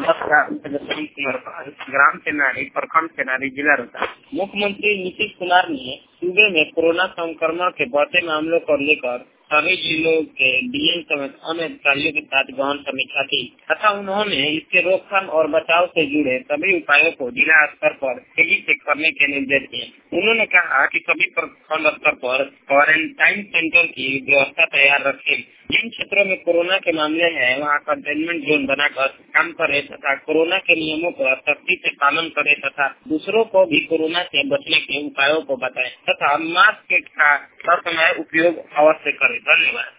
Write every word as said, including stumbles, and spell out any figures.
नमस्कार, तेजस्वी कुमार पाल, ग्राम सेनानी, प्रखंड सेनानी, जिला रोहतास। मुख्यमंत्री नीतीश कुमार ने सूबे में कोरोना संक्रमण के बढ़ते मामलों को लेकर सभी जिलों के डीएम समेत अन्य अधिकारियों के साथ गहन समीक्षा की तथा उन्होंने इसके रोकथाम और बचाव से जुड़े सभी उपायों को जिला स्तर पर तेजी से करने के निर्देश दिए। उन्होंने कहा कि सभी प्रखंड स्तर पर क्वारंटाइन सेंटर की व्यवस्था तैयार रखें। जिन क्षेत्रों में कोरोना के मामले हैं वहाँ कंटेनमेंट जोन बनाकर काम करे तथा कोरोना के नियमों का सख्ती से पालन करे तथा दूसरों को भी कोरोना से बचने के उपायों को बताएं तथा मास्क का हर समय उपयोग अवश्य करें। धन्यवाद।